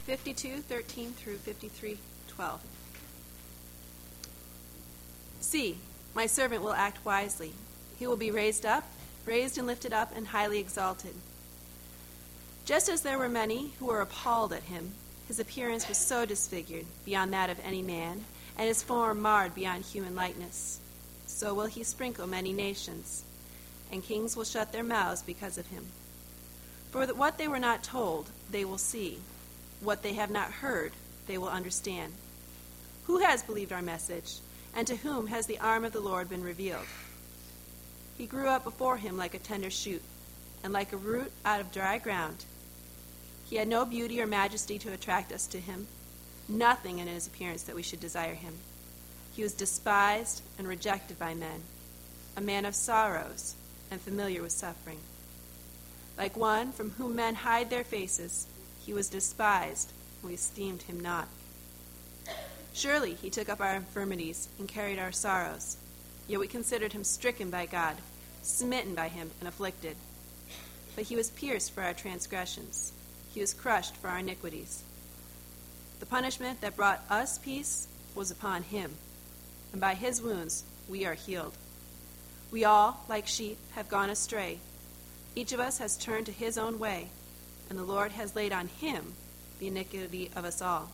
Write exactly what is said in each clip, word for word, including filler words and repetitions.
fifty-two thirteen through fifty-three twelve. See, my servant will act wisely. He will be raised up, raised and lifted up, and highly exalted. Just as there were many who were appalled at him, his appearance was so disfigured beyond that of any man, and his form marred beyond human likeness. So will he sprinkle many nations, and kings will shut their mouths because of him. For that what they were not told, they will see. What they have not heard, they will understand. Who has believed our message, and to whom has the arm of the Lord been revealed? He grew up before him like a tender shoot, and like a root out of dry ground. He had no beauty or majesty to attract us to him, nothing in his appearance that we should desire him. He was despised and rejected by men, a man of sorrows and familiar with suffering. Like one from whom men hide their faces, he was despised, and we esteemed him not. Surely he took up our infirmities and carried our sorrows, yet we considered him stricken by God, smitten by him and afflicted. But he was pierced for our transgressions. He was crushed for our iniquities. The punishment that brought us peace was upon him, and by his wounds we are healed. We all, like sheep, have gone astray. Each of us has turned to his own way, and the Lord has laid on him the iniquity of us all.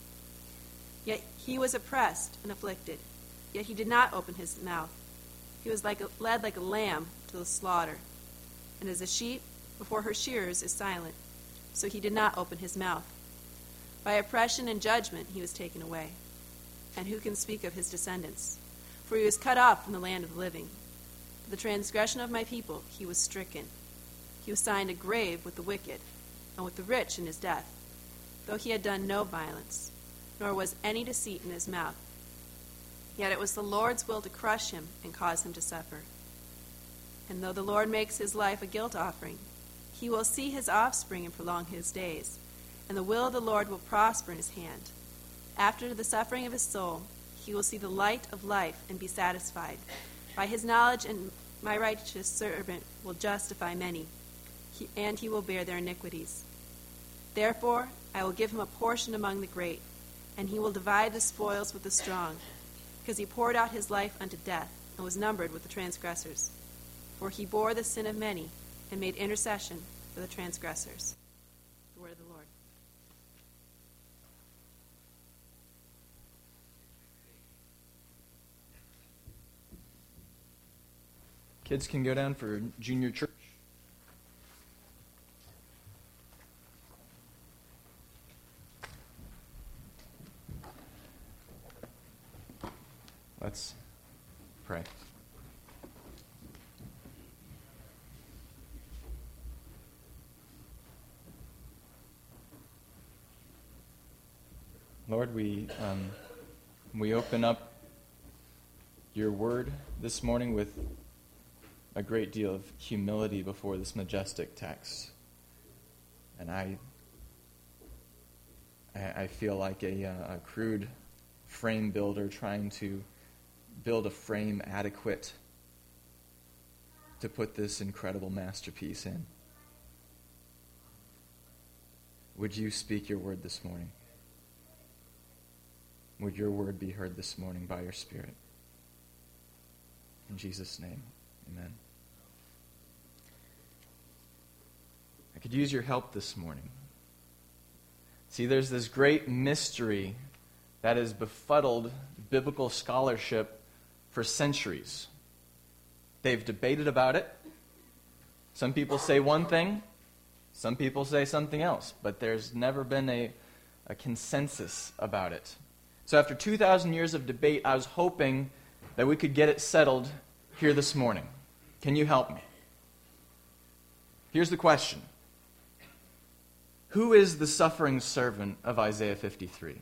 Yet he was oppressed and afflicted, yet he did not open his mouth. He was like a, led like a lamb to the slaughter, and as a sheep before her shearers is silent, so he did not open his mouth. By oppression and judgment he was taken away. And who can speak of his descendants? For he was cut off from the land of the living. For the transgression of my people he was stricken. He was assigned a grave with the wicked, and with the rich in his death, though he had done no violence, nor was any deceit in his mouth. Yet it was the Lord's will to crush him and cause him to suffer. And though the Lord makes his life a guilt offering, he will see his offspring and prolong his days, and the will of the Lord will prosper in his hand. After the suffering of his soul, he will see the light of life and be satisfied. By his knowledge, and my righteous servant will justify many, he, and he will bear their iniquities. Therefore, I will give him a portion among the great, and he will divide the spoils with the strong, because he poured out his life unto death, and was numbered with the transgressors. For he bore the sin of many, and made intercession for the transgressors. The word of the Lord. Kids can go down for junior church. Let's pray. Lord, we um, we open up your word this morning with a great deal of humility before this majestic text. And I I, I feel like a, a crude frame builder trying to build a frame adequate to put this incredible masterpiece in. Would you speak your word this morning? Would your word be heard this morning by your Spirit? In Jesus' name, amen. I could use your help this morning. See, there's this great mystery that has befuddled biblical scholarship for centuries. They've debated about it. Some people say one thing, some people say something else, but there's never been a, a consensus about it. So after two thousand years of debate, I was hoping that we could get it settled here this morning. Can you help me? Here's the question. Who is the suffering servant of Isaiah fifty-three?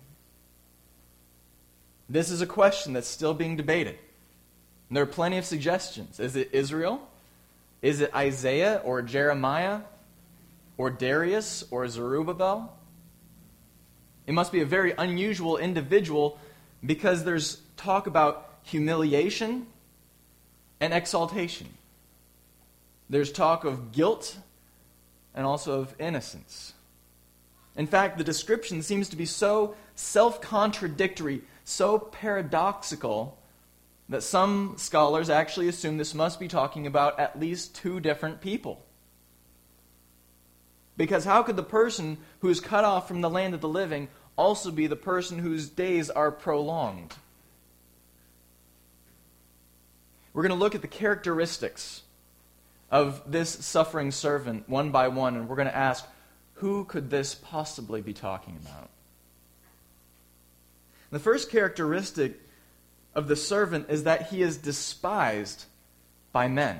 This is a question that's still being debated. And there are plenty of suggestions. Is it Israel? Is it Isaiah or Jeremiah or Darius or Zerubbabel? It must be a very unusual individual because there's talk about humiliation and exaltation. There's talk of guilt and also of innocence. In fact, the description seems to be so self-contradictory, so paradoxical, that some scholars actually assume this must be talking about at least two different people. Because how could the person who is cut off from the land of the living also be the person whose days are prolonged? We're going to look at the characteristics of this suffering servant one by one, and we're going to ask, who could this possibly be talking about? The first characteristic of the servant is that he is despised by men.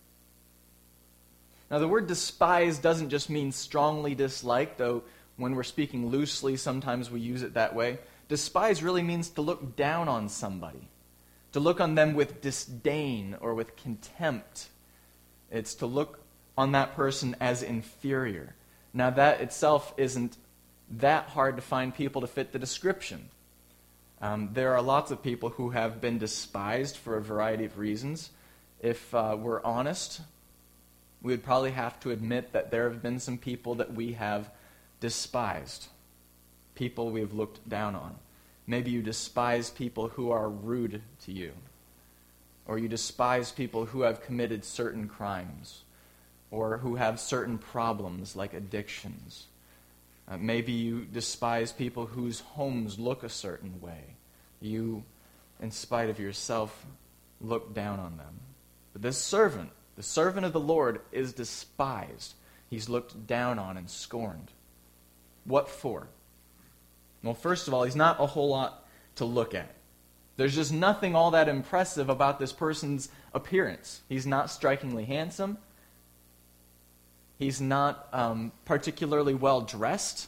Now, the word despised doesn't just mean strongly disliked, though when we're speaking loosely, sometimes we use it that way. Despise really means to look down on somebody, to look on them with disdain or with contempt. It's to look on that person as inferior. Now, that itself isn't that hard to find people to fit the description. Um, there are lots of people who have been despised for a variety of reasons. If uh, we're honest, we would probably have to admit that there have been some people that we have despised, people we've looked down on. Maybe you despise people who are rude to you, or you despise people who have committed certain crimes, or who have certain problems like addictions. Uh, maybe you despise people whose homes look a certain way. You, in spite of yourself, look down on them. But this servant, the servant of the Lord, is despised. He's looked down on and scorned. What for? Well, first of all, he's not a whole lot to look at. There's just nothing all that impressive about this person's appearance. He's not strikingly handsome. He's not um, particularly well dressed.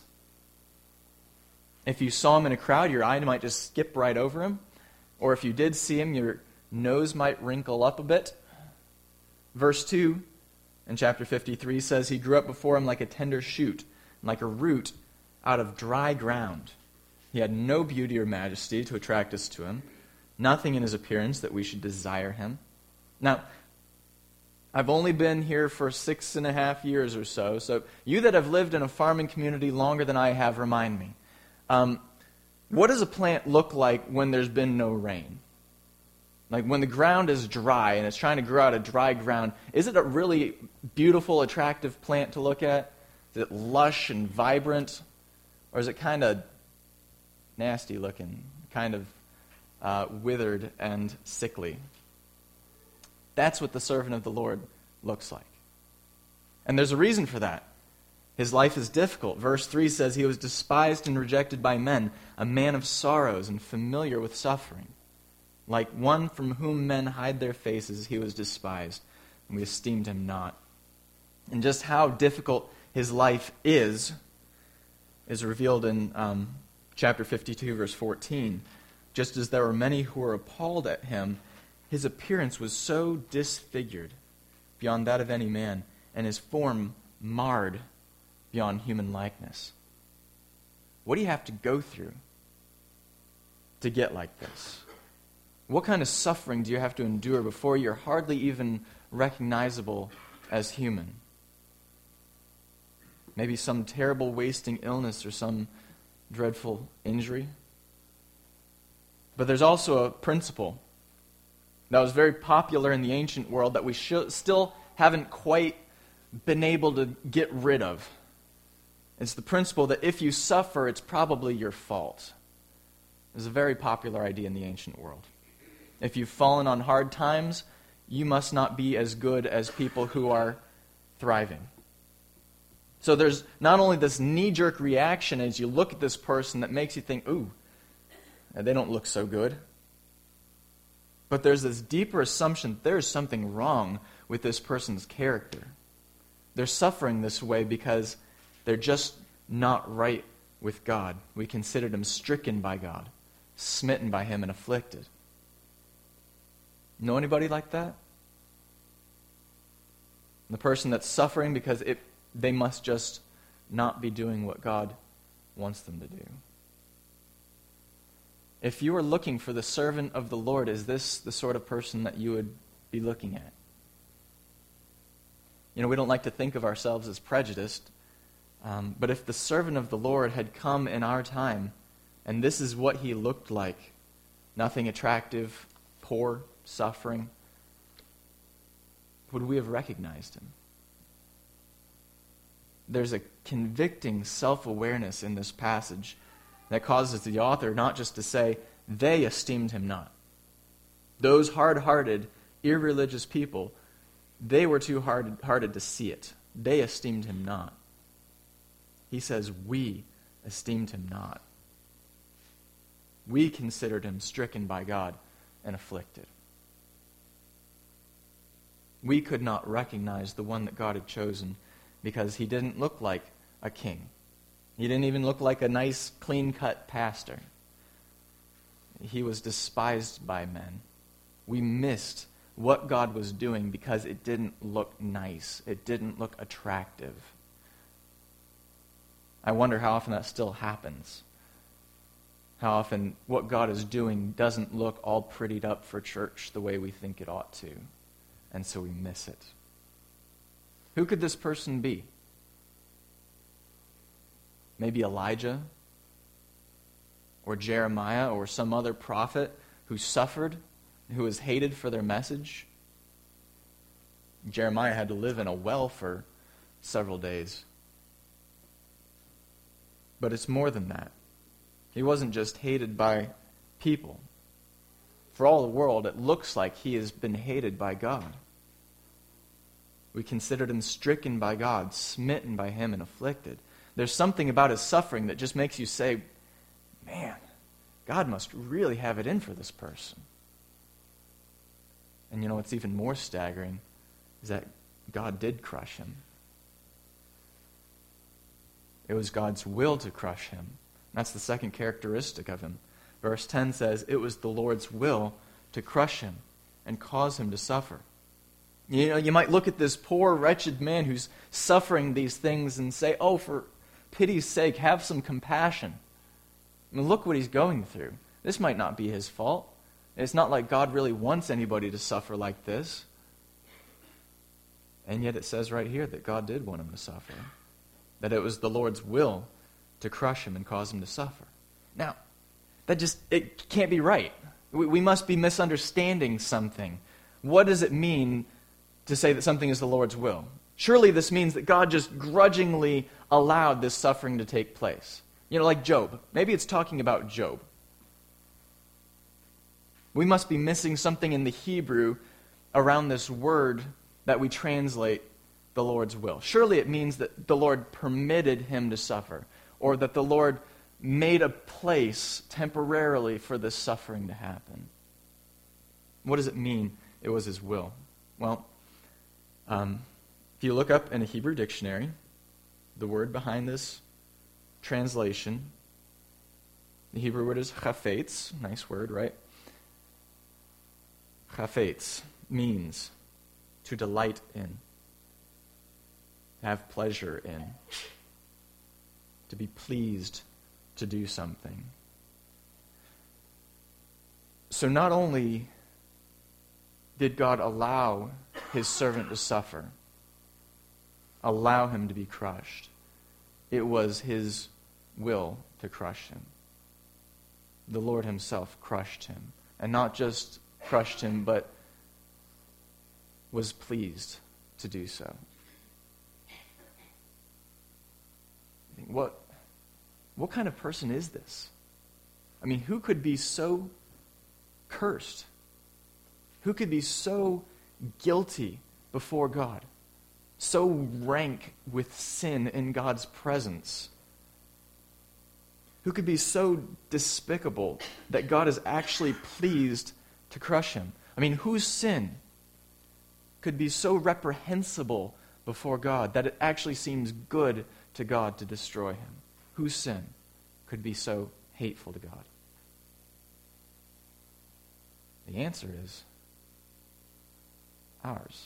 If you saw him in a crowd, your eye might just skip right over him. Or if you did see him, your nose might wrinkle up a bit. Verse two in chapter fifty-three says, he grew up before him like a tender shoot, like a root out of dry ground. He had no beauty or majesty to attract us to him, nothing in his appearance that we should desire him. Now, I've only been here for six and a half years or so, so you that have lived in a farming community longer than I have, remind me. Um, what does a plant look like when there's been no rain? Like when the ground is dry and it's trying to grow out of dry ground, is it a really beautiful, attractive plant to look at? Is it lush and vibrant? Or is it kind of nasty looking, kind of uh, withered and sickly? That's what the servant of the Lord looks like. And there's a reason for that. His life is difficult. Verse three says, he was despised and rejected by men, a man of sorrows and familiar with suffering. Like one from whom men hide their faces, he was despised, and we esteemed him not. And just how difficult his life is, is revealed in um, chapter fifty-two, verse fourteen. Just as there were many who were appalled at him, his appearance was so disfigured beyond that of any man, and his form marred beyond human likeness. What do you have to go through to get like this? What kind of suffering do you have to endure before you're hardly even recognizable as human? Maybe some terrible wasting illness or some dreadful injury. But there's also a principle that was very popular in the ancient world that we sh- still haven't quite been able to get rid of. It's the principle that if you suffer, it's probably your fault. It's a very popular idea in the ancient world. If you've fallen on hard times, you must not be as good as people who are thriving. So there's not only this knee-jerk reaction as you look at this person that makes you think, ooh, they don't look so good. But there's this deeper assumption that there's something wrong with this person's character. They're suffering this way because they're just not right with God. We consider them stricken by God, smitten by him and afflicted. Know anybody like that? The person that's suffering because it, they must just not be doing what God wants them to do. If you are looking for the servant of the Lord, is this the sort of person that you would be looking at? You know, we don't like to think of ourselves as prejudiced. Um, but if the servant of the Lord had come in our time, and this is what he looked like, nothing attractive, poor, suffering, would we have recognized him? There's a convicting self-awareness in this passage that causes the author not just to say, they esteemed him not. Those hard-hearted, irreligious people, they were too hard-hearted to see it. They esteemed him not. He says, we esteemed him not. We considered him stricken by God and afflicted. We could not recognize the one that God had chosen because he didn't look like a king. He didn't even look like a nice, clean-cut pastor. He was despised by men. We missed what God was doing because it didn't look nice. It didn't look attractive. I wonder how often that still happens. How often what God is doing doesn't look all prettied up for church the way we think it ought to, and so we miss it. Who could this person be? Maybe Elijah or Jeremiah or some other prophet who suffered, who was hated for their message. Jeremiah had to live in a well for several days. But it's more than that. He wasn't just hated by people. For all the world, it looks like he has been hated by God. We considered him stricken by God, smitten by him, and afflicted. There's something about his suffering that just makes you say, man, God must really have it in for this person. And you know what's even more staggering is that God did crush him. It was God's will to crush him. That's the second characteristic of him. Verse ten says, it was the Lord's will to crush him and cause him to suffer. You know, you might look at this poor, wretched man who's suffering these things and say, oh, for pity's sake, have some compassion. I mean, look what he's going through. This might not be his fault. It's not like God really wants anybody to suffer like this. And yet it says right here that God did want him to suffer. That it was the Lord's will to crush him and cause him to suffer. Now, that just, it can't be right. We, we must be misunderstanding something. What does it mean to say that something is the Lord's will? Surely this means that God just grudgingly allowed this suffering to take place. You know, like Job. Maybe it's talking about Job. We must be missing something in the Hebrew around this word that we translate the Lord's will. Surely it means that the Lord permitted him to suffer, or that the Lord made a place temporarily for this suffering to happen. What does it mean it was his will? Well, um, if you look up in a Hebrew dictionary, the word behind this translation, the Hebrew word is chafetz. Nice word, right? Chafetz means to delight in, to have pleasure in, to be pleased to do something. So not only did God allow his servant to suffer, allow him to be crushed, it was his will to crush him. The Lord himself crushed him. And not just crushed him, but was pleased to do so. What, what kind of person is this? I mean, who could be so cursed? Who could be so guilty before God? So rank with sin in God's presence? Who could be so despicable that God is actually pleased to crush him? I mean, whose sin could be so reprehensible before God that it actually seems good to God to destroy him? Whose sin could be so hateful to God? The answer is ours.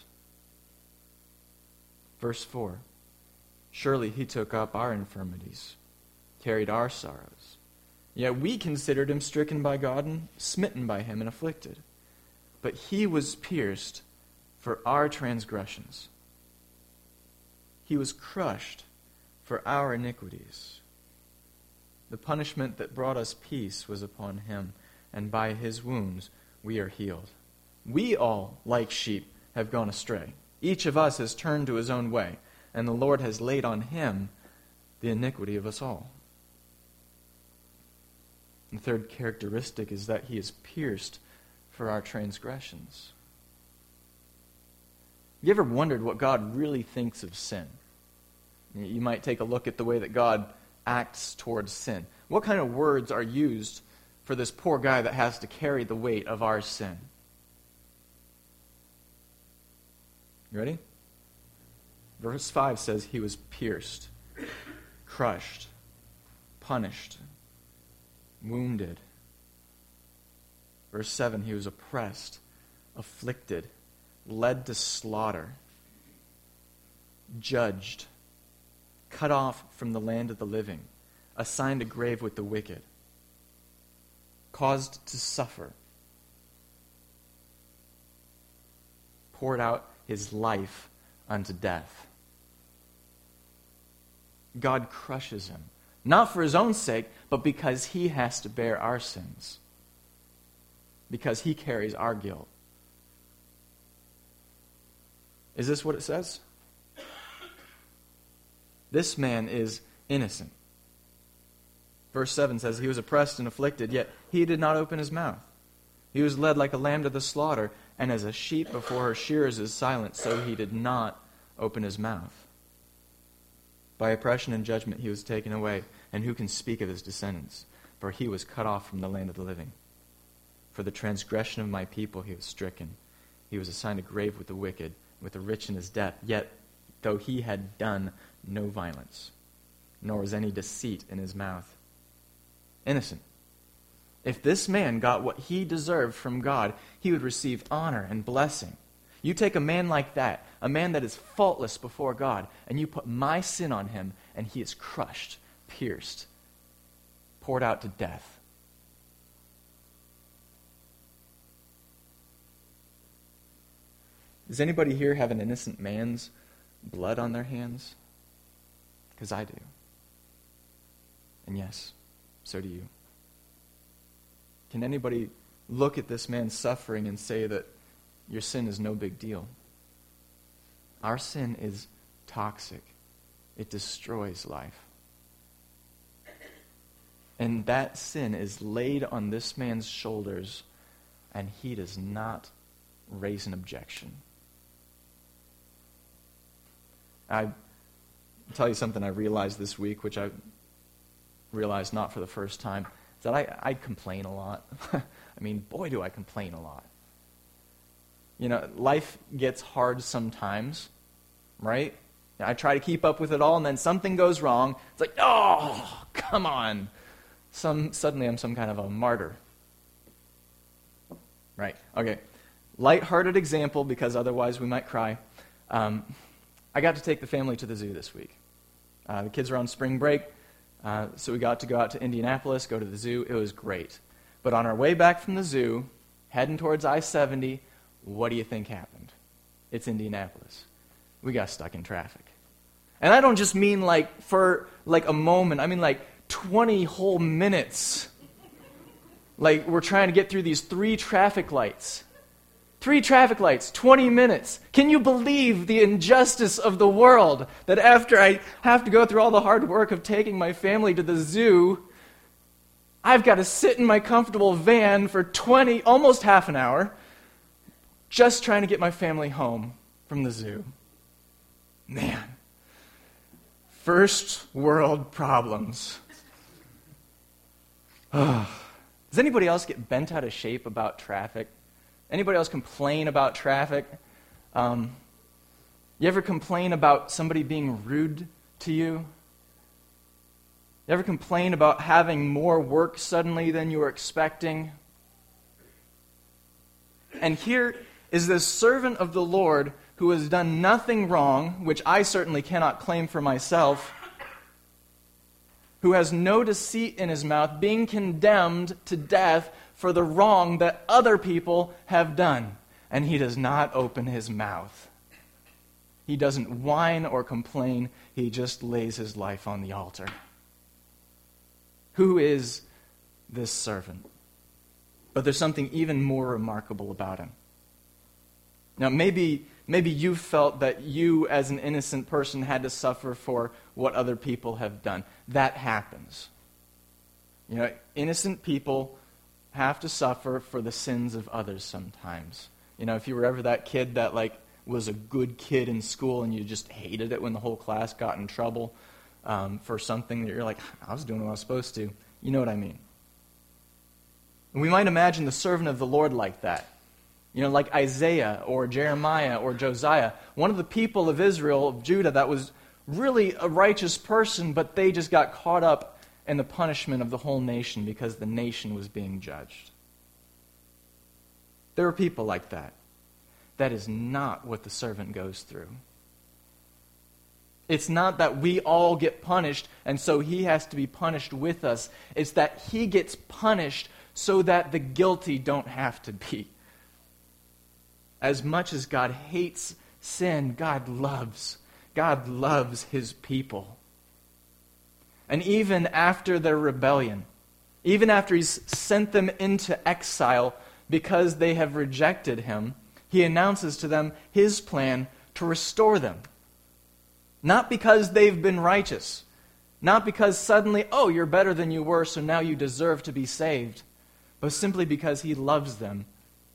Verse four, surely he took up our infirmities, carried our sorrows. Yet we considered him stricken by God and smitten by him and afflicted. But he was pierced for our transgressions. He was crushed for our iniquities. The punishment that brought us peace was upon him, and by his wounds we are healed. We all, like sheep, have gone astray. Each of us has turned to his own way, and the Lord has laid on him the iniquity of us all. The third characteristic is that he is pierced for our transgressions. Have you ever wondered what God really thinks of sin? You might take a look at the way that God acts towards sin. What kind of words are used for this poor guy that has to carry the weight of our sin? You ready? Verse five says he was pierced, crushed, punished, wounded. Verse seven, he was oppressed, afflicted, led to slaughter, judged, cut off from the land of the living, assigned a grave with the wicked, caused to suffer, poured out his life unto death. God crushes him, not for his own sake, but because he has to bear our sins, because he carries our guilt. Is this what it says? This man is innocent. Verse seven says, he was oppressed and afflicted, yet he did not open his mouth. He was led like a lamb to the slaughter, and as a sheep before her shearers is silent, so he did not open his mouth. By oppression and judgment he was taken away, and who can speak of his descendants? For he was cut off from the land of the living. For the transgression of my people he was stricken. He was assigned a grave with the wicked, with the rich in his death, yet though he had done no violence, nor was any deceit in his mouth. Innocent. If this man got what he deserved from God, he would receive honor and blessing. You take a man like that, a man that is faultless before God, and you put my sin on him, and he is crushed, pierced, poured out to death. Does anybody here have an innocent man's blood on their hands? Because I do. And yes, so do you. Can anybody look at this man's suffering and say that your sin is no big deal? Our sin is toxic. It destroys life. And that sin is laid on this man's shoulders, and he does not raise an objection. I'll tell you something I realized this week, which I realized not for the first time, is that I, I complain a lot. I mean, boy, do I complain a lot. You know, life gets hard sometimes, right? I try to keep up with it all, and then something goes wrong. It's like, oh, come on. Some Suddenly I'm some kind of a martyr. Right, okay. Lighthearted example, because otherwise we might cry. Um, I got to take the family to the zoo this week. Uh, the kids are on spring break, uh, so we got to go out to Indianapolis, go to the zoo. It was great. But on our way back from the zoo, heading towards I seventy, what do you think happened? It's Indianapolis. We got stuck in traffic. And I don't just mean like for like a moment. I mean like twenty whole minutes. Like we're trying to get through these three traffic lights. Three traffic lights, twenty minutes. Can you believe the injustice of the world that after I have to go through all the hard work of taking my family to the zoo, I've got to sit in my comfortable van for twenty, almost half an hour, just trying to get my family home from the zoo. Man. First world problems. Does anybody else get bent out of shape about traffic? Anybody else complain about traffic? Um, you ever complain about somebody being rude to you? You ever complain about having more work suddenly than you were expecting? And here is this servant of the Lord who has done nothing wrong, which I certainly cannot claim for myself, who has no deceit in his mouth, being condemned to death for the wrong that other people have done. And he does not open his mouth. He doesn't whine or complain. He just lays his life on the altar. Who is this servant? But there's something even more remarkable about him. Now, maybe, maybe you felt that you, as an innocent person, had to suffer for what other people have done. That happens. You know, innocent people have to suffer for the sins of others sometimes. You know, if you were ever that kid that, like, was a good kid in school and you just hated it when the whole class got in trouble um, for something that you're like, I was doing what I was supposed to. You know what I mean? And we might imagine the servant of the Lord like that. You know, like Isaiah or Jeremiah or Josiah. One of the people of Israel, of Judah, that was really a righteous person, but they just got caught up in the punishment of the whole nation because the nation was being judged. There are people like that. That is not what the servant goes through. It's not that we all get punished and so he has to be punished with us. It's that he gets punished so that the guilty don't have to be. As much as God hates sin, God loves. God loves his people. And even after their rebellion, even after he's sent them into exile because they have rejected him, he announces to them his plan to restore them. Not because they've been righteous. Not because suddenly, oh, you're better than you were, so now you deserve to be saved. But simply because he loves them.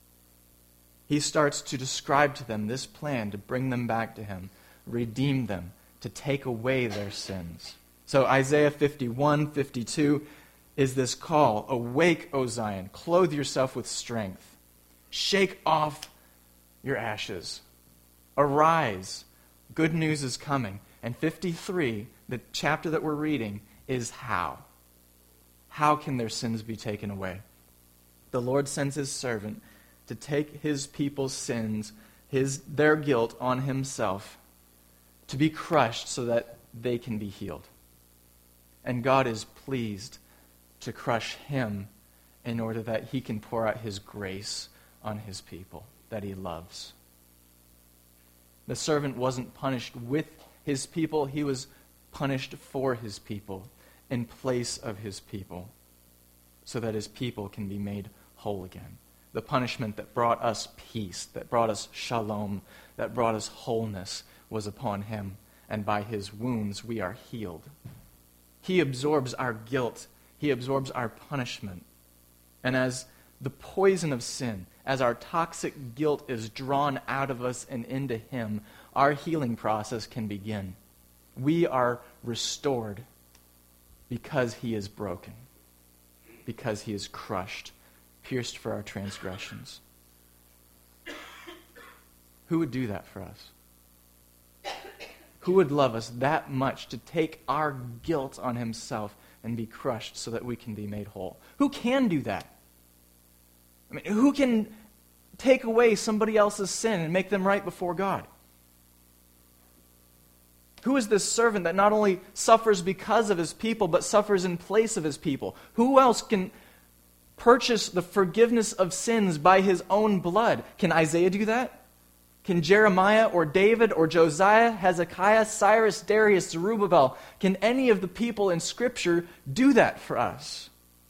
He starts to describe to them this plan to bring them back to him, redeem them, to take away their sins. So Isaiah fifty-one, fifty-two is this call, awake, O Zion, clothe yourself with strength. Shake off your ashes. Arise. Good news is coming. And fifty-three, the chapter that we're reading, is how. How can their sins be taken away? The Lord sends his servant to take his people's sins, his their guilt on himself, to be crushed so that they can be healed. And God is pleased to crush him in order that he can pour out his grace on his people that he loves. The servant wasn't punished with his people, he was punished for his people, in place of his people, so that his people can be made whole again. The punishment that brought us peace, that brought us shalom, that brought us wholeness was upon him, and by his wounds we are healed. He absorbs our guilt. He absorbs our punishment. And as the poison of sin, as our toxic guilt is drawn out of us and into him, our healing process can begin. We are restored because he is broken, because he is crushed, pierced for our transgressions. Who would do that for us? Who would love us that much to take our guilt on himself and be crushed so that we can be made whole? Who can do that? I mean, who can take away somebody else's sin and make them right before God? Who is this servant that not only suffers because of his people, but suffers in place of his people? Who else can purchase the forgiveness of sins by his own blood? Can Isaiah do that? Can Jeremiah or David or Josiah, Hezekiah, Cyrus, Darius, Zerubbabel, can any of the people in Scripture do that for us?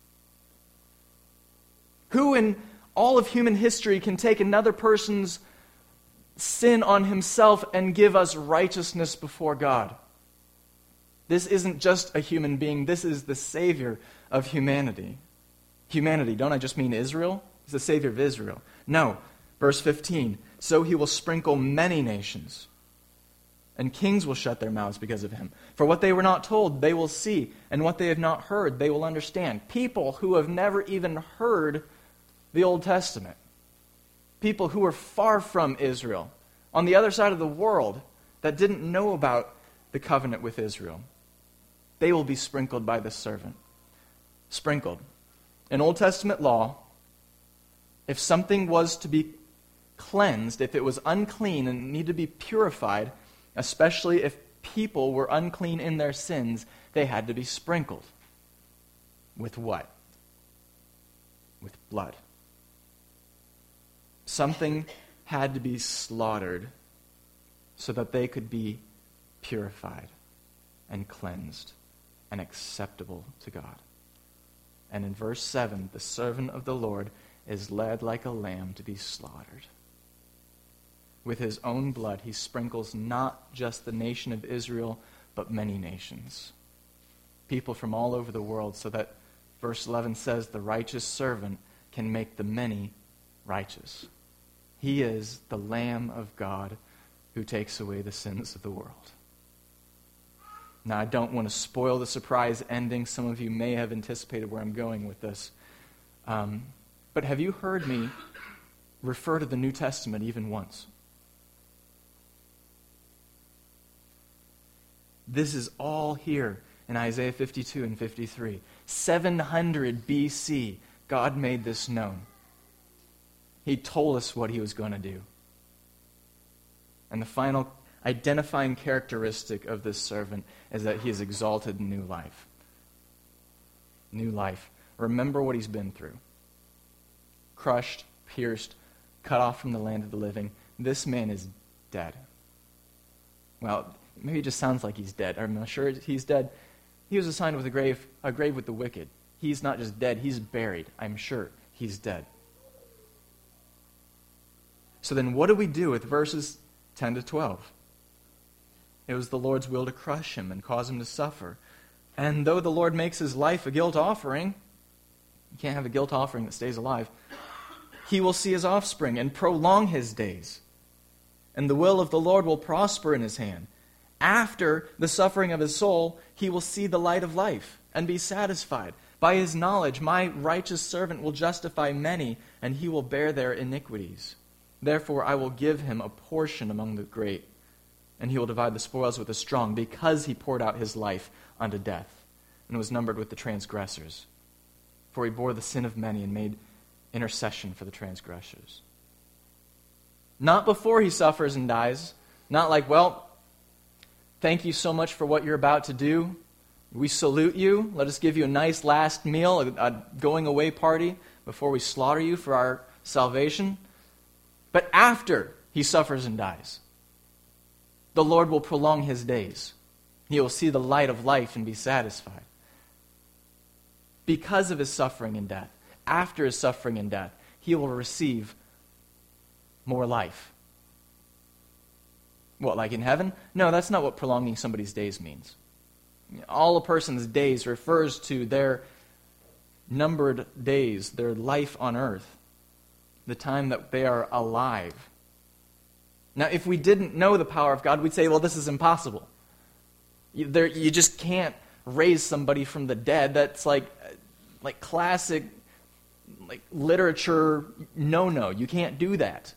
Who in all of human history can take another person's sin on himself and give us righteousness before God? This isn't just a human being. This is the Savior of humanity. Humanity, don't I just mean Israel? He's the Savior of Israel. No. Verse fifteen, so he will sprinkle many nations, and kings will shut their mouths because of him. For what they were not told, they will see, and what they have not heard, they will understand. People who have never even heard the Old Testament. People who were far from Israel, on the other side of the world, that didn't know about the covenant with Israel. They will be sprinkled by this servant. Sprinkled. In Old Testament law, if something was to be cleansed, if it was unclean and needed to be purified, especially if people were unclean in their sins, they had to be sprinkled. With what? With blood. Something had to be slaughtered so that they could be purified and cleansed and acceptable to God. And in verse seven, the servant of the Lord is led like a lamb to be slaughtered. With his own blood, he sprinkles not just the nation of Israel, but many nations. People from all over the world, so that verse eleven says the righteous servant can make the many righteous. He is the Lamb of God who takes away the sins of the world. Now, I don't want to spoil the surprise ending. Some of you may have anticipated where I'm going with this. Um, but have you heard me refer to the New Testament even once? This is all here in Isaiah fifty-two and fifty-three. seven hundred B C, God made this known. He told us what he was going to do. And the final identifying characteristic of this servant is that he is exalted in new life. New life. Remember what he's been through. Crushed, pierced, cut off from the land of the living. This man is dead. Well, maybe it just sounds like he's dead. I'm not sure he's dead. He was assigned with a grave, a grave with the wicked. He's not just dead, he's buried. I'm sure he's dead. So then what do we do with verses ten to twelve? It was the Lord's will to crush him and cause him to suffer. And though the Lord makes his life a guilt offering, you can't have a guilt offering that stays alive, he will see his offspring and prolong his days. And the will of the Lord will prosper in his hand. After the suffering of his soul, he will see the light of life and be satisfied. By his knowledge, my righteous servant will justify many, and he will bear their iniquities. Therefore, I will give him a portion among the great, and he will divide the spoils with the strong, because he poured out his life unto death, and was numbered with the transgressors. For he bore the sin of many and made intercession for the transgressors. Not before he suffers and dies. Not like, well, thank you so much for what you're about to do. We salute you. Let us give you a nice last meal, a, a going away party, before we slaughter you for our salvation. But after he suffers and dies, the Lord will prolong his days. He will see the light of life and be satisfied. Because of his suffering and death, after his suffering and death, he will receive more life. What, like in heaven? No, that's not what prolonging somebody's days means. All a person's days refers to their numbered days, their life on earth, the time that they are alive. Now, if we didn't know the power of God, we'd say, well, this is impossible. You, there, you just can't raise somebody from the dead. That's like, like classic like literature no-no. You can't do that.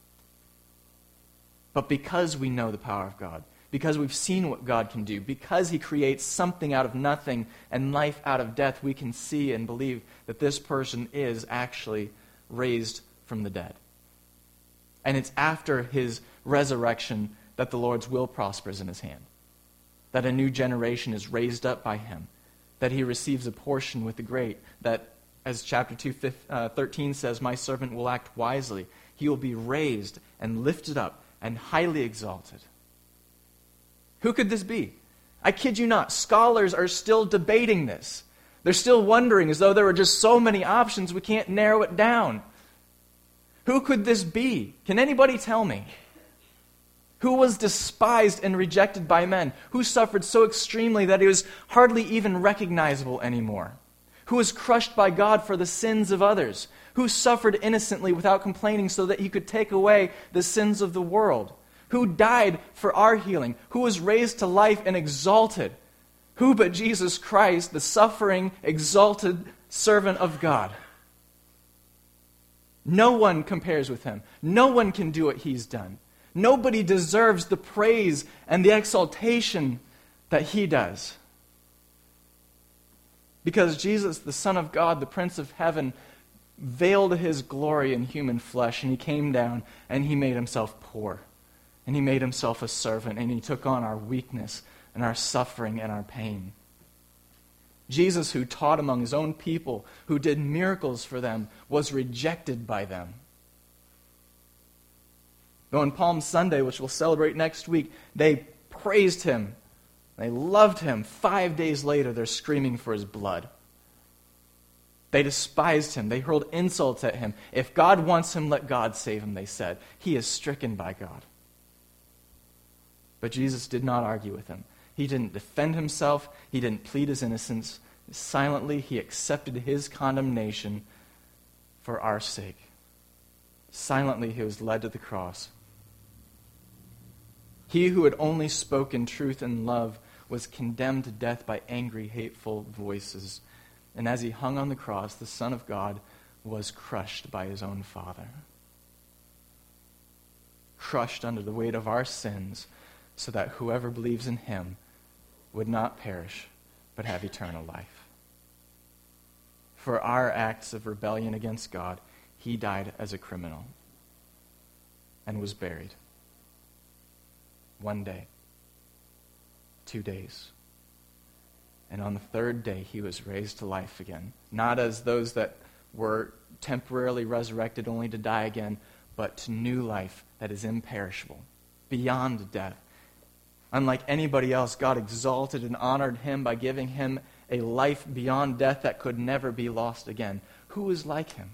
But because we know the power of God, because we've seen what God can do, because he creates something out of nothing and life out of death, we can see and believe that this person is actually raised from the dead. And it's after his resurrection that the Lord's will prospers in his hand, that a new generation is raised up by him, that he receives a portion with the great, that, as chapter two, thirteen says, my servant will act wisely. He will be raised and lifted up and highly exalted. Who could this be? I kid you not. Scholars are still debating this. They're still wondering, as though there were just so many options, we can't narrow it down. Who could this be? Can anybody tell me? Who was despised and rejected by men? Who suffered so extremely that he was hardly even recognizable anymore? Who was crushed by God for the sins of others? Who suffered innocently without complaining so that he could take away the sins of the world? Who died for our healing? Who was raised to life and exalted? Who but Jesus Christ, the suffering, exalted servant of God? No one compares with him. No one can do what he's done. Nobody deserves the praise and the exaltation that he does. Because Jesus, the Son of God, the Prince of Heaven, veiled his glory in human flesh, and he came down and he made himself poor. And he made himself a servant, and he took on our weakness and our suffering and our pain. Jesus, who taught among his own people, who did miracles for them, was rejected by them. Though on Palm Sunday, which we'll celebrate next week, they praised him. They loved him. Five days later, they're screaming for his blood. They despised him. They hurled insults at him. If God wants him, let God save him, they said. He is stricken by God. But Jesus did not argue with them. He didn't defend himself. He didn't plead his innocence. Silently, he accepted his condemnation for our sake. Silently, he was led to the cross. He who had only spoken truth and love was condemned to death by angry, hateful voices. And as he hung on the cross, the Son of God was crushed by his own Father. Crushed under the weight of our sins, so that whoever believes in him would not perish, but have eternal life. For our acts of rebellion against God, he died as a criminal and was buried. One day, two days, and on the third day he was raised to life again. Not as those that were temporarily resurrected only to die again, but to new life that is imperishable, beyond death. Unlike anybody else, God exalted and honored him by giving him a life beyond death that could never be lost again. Who is like him?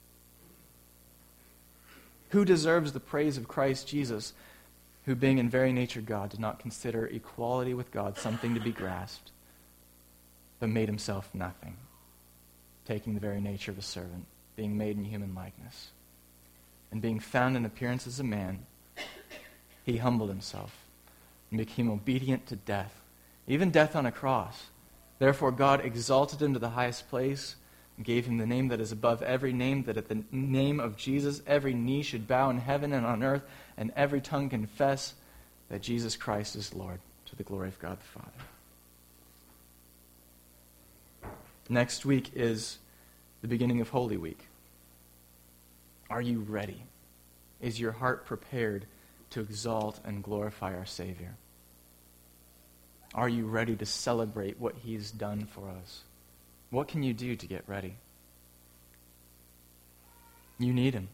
Who deserves the praise of Christ Jesus, who being in very nature God, did not consider equality with God something to be grasped, but made himself nothing, taking the very nature of a servant, being made in human likeness. And being found in appearance as a man, he humbled himself and became obedient to death, even death on a cross. Therefore God exalted him to the highest place and gave him the name that is above every name, that at the name of Jesus every knee should bow in heaven and on earth, and every tongue confess that Jesus Christ is Lord, to the glory of God the Father. Next week is the beginning of Holy Week. Are you ready? Is your heart prepared to exalt and glorify our Savior? Are you ready to celebrate what he's done for us? What can you do to get ready? You need him.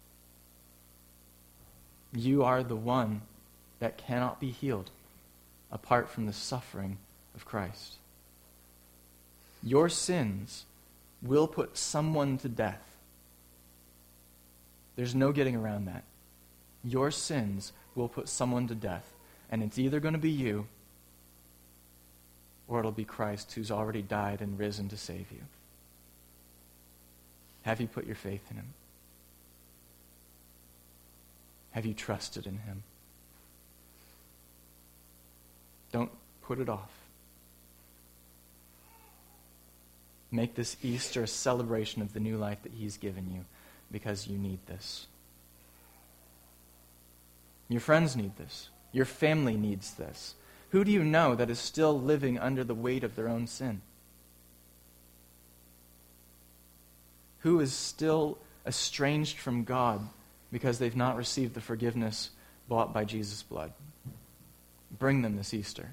You are the one that cannot be healed apart from the suffering of Christ. Your sins will put someone to death. There's no getting around that. Your sins will put someone to death. And it's either going to be you, or it'll be Christ who's already died and risen to save you. Have you put your faith in him? Have you trusted in him? Don't put it off. Make this Easter a celebration of the new life that he's given you, because you need this. Your friends need this. Your family needs this. Who do you know that is still living under the weight of their own sin? Who is still estranged from God because they've not received the forgiveness bought by Jesus' blood? Bring them this Easter.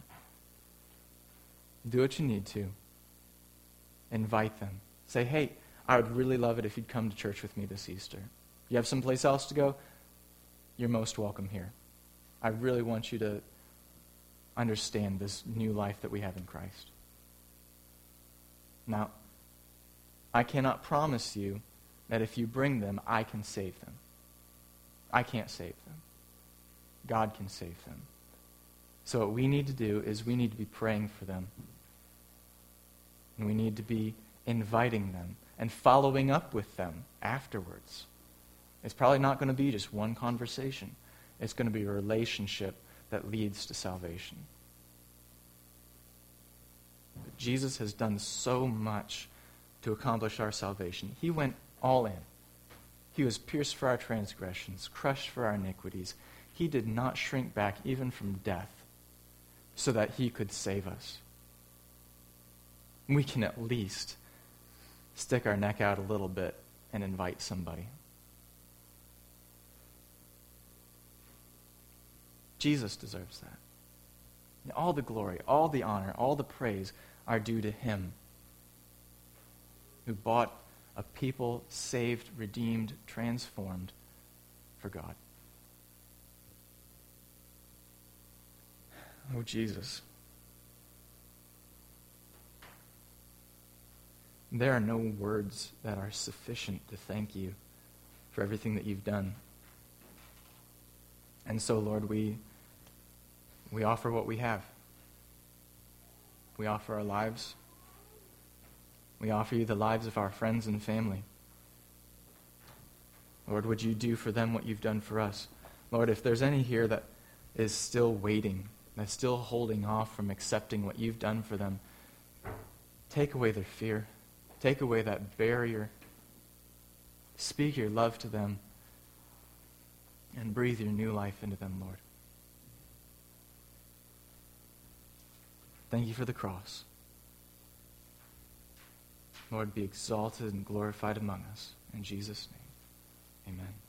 Do what you need to. Invite them. Say, hey, I would really love it if you'd come to church with me this Easter. You have someplace else to go? You're most welcome here. I really want you to understand this new life that we have in Christ. Now, I cannot promise you that if you bring them, I can save them. I can't save them. God can save them. So what we need to do is we need to be praying for them. And we need to be inviting them and following up with them afterwards. It's probably not going to be just one conversation. It's going to be a relationship that leads to salvation. But Jesus has done so much to accomplish our salvation. He went all in. He was pierced for our transgressions, crushed for our iniquities. He did not shrink back even from death so that he could save us. We can at least stick our neck out a little bit and invite somebody. Jesus deserves that. All the glory, all the honor, all the praise are due to him who bought a people saved, redeemed, transformed for God. Oh, Jesus. There are no words that are sufficient to thank you for everything that you've done. And so, Lord, we, we offer what we have. We offer our lives. We offer you the lives of our friends and family. Lord, would you do for them what you've done for us? Lord, if there's any here that is still waiting, that's still holding off from accepting what you've done for them, take away their fear. Take away that barrier. Speak your love to them and breathe your new life into them, Lord. Thank you for the cross. Lord, be exalted and glorified among us. In Jesus' name, amen.